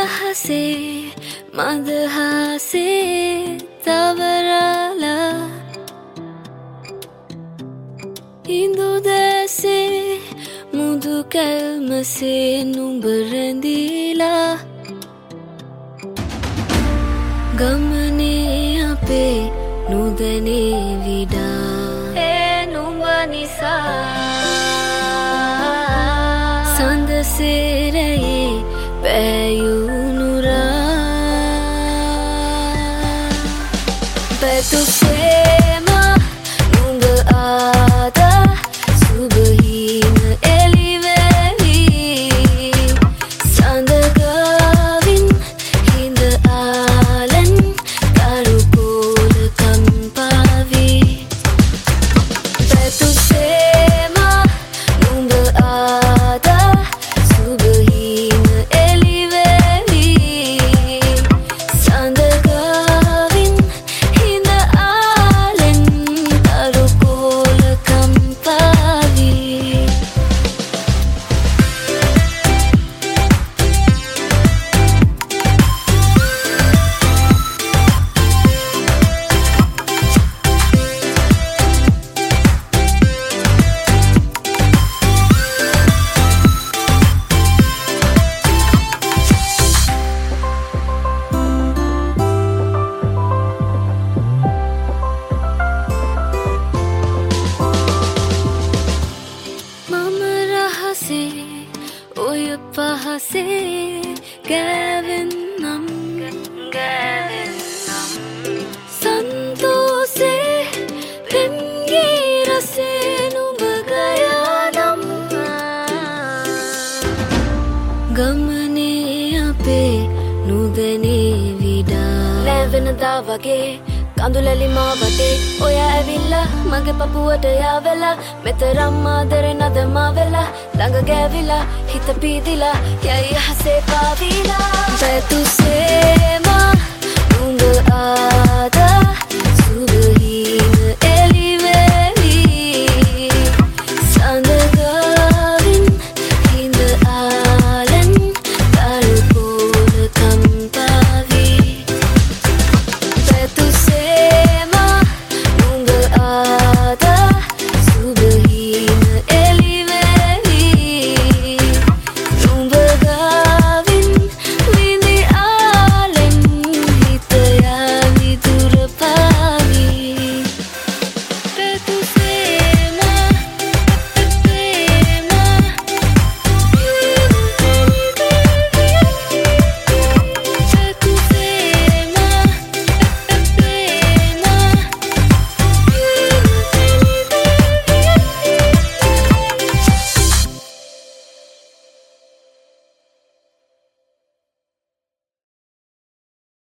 රහසේ මදහසේ තවරලා ඉඳු දැසේ මුදු කැල්මසේ නුඹ රැඳීලා ගමනේ අපේ නුදැනේ විඩා නුඹ නිසා සඳ සේරයේ පැයුනුරා පැතුසේම නුඹ ආදා සුබහිම එලිවැවි සඳගාවින් හිඳ ආලන් කරුකෝල කම්පාවි පැතුසේම නුඹ ආදා සුබහිම එලිවැවි සඳගාවින් හිඳ ආලන් කරුකෝල කම්පාවි මම රහසේ ඔය පහසේ ගෑවෙන්නම් සන්තෝසේ පෙම්ගී රසේ නුඹ ගයානම් ගමනේ අපේ නුදැනේ විඩා ලැවෙනදා වගේ කඳුලැලි මා වටේ ඔය ඇවිල්ලා මගේ පපුවට යාවෙලා මෙතරම් ආදරෙනද මා වෙලා ළඟ ගෑවිලා හිත පීදිලා යයි අහසේ පාවිලා පැතුසේම නුඹ ආදා